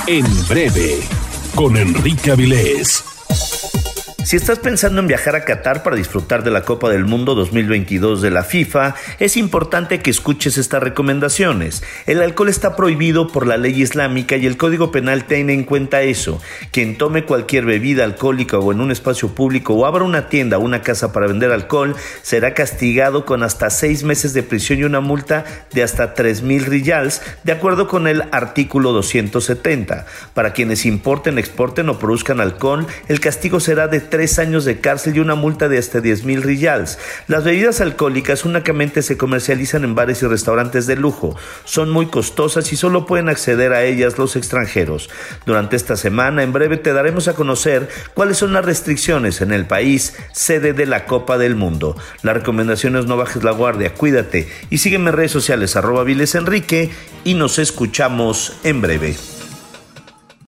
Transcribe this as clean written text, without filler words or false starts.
En breve, con Enrique Avilés. Si estás pensando en viajar a Qatar para disfrutar de la Copa del Mundo 2022 de la FIFA, es importante que escuches estas recomendaciones. El alcohol está prohibido por la ley islámica y el Código Penal tiene en cuenta eso. Quien tome cualquier bebida alcohólica o en un espacio público o abra una tienda o una casa para vender alcohol será castigado con hasta 6 meses de prisión y una multa de hasta 3,000 riyals, de acuerdo con el artículo 270. Para quienes importen, exporten o produzcan alcohol, el castigo será de 3 años de cárcel y una multa de hasta 10,000 riyals. Las bebidas alcohólicas únicamente se comercializan en bares y restaurantes de lujo. Son muy costosas y solo pueden acceder a ellas los extranjeros. Durante esta semana, en breve te daremos a conocer cuáles son las restricciones en el país, sede de la Copa del Mundo. La recomendación es: no bajes la guardia, cuídate y sígueme en redes sociales @vilesenrique y nos escuchamos en breve.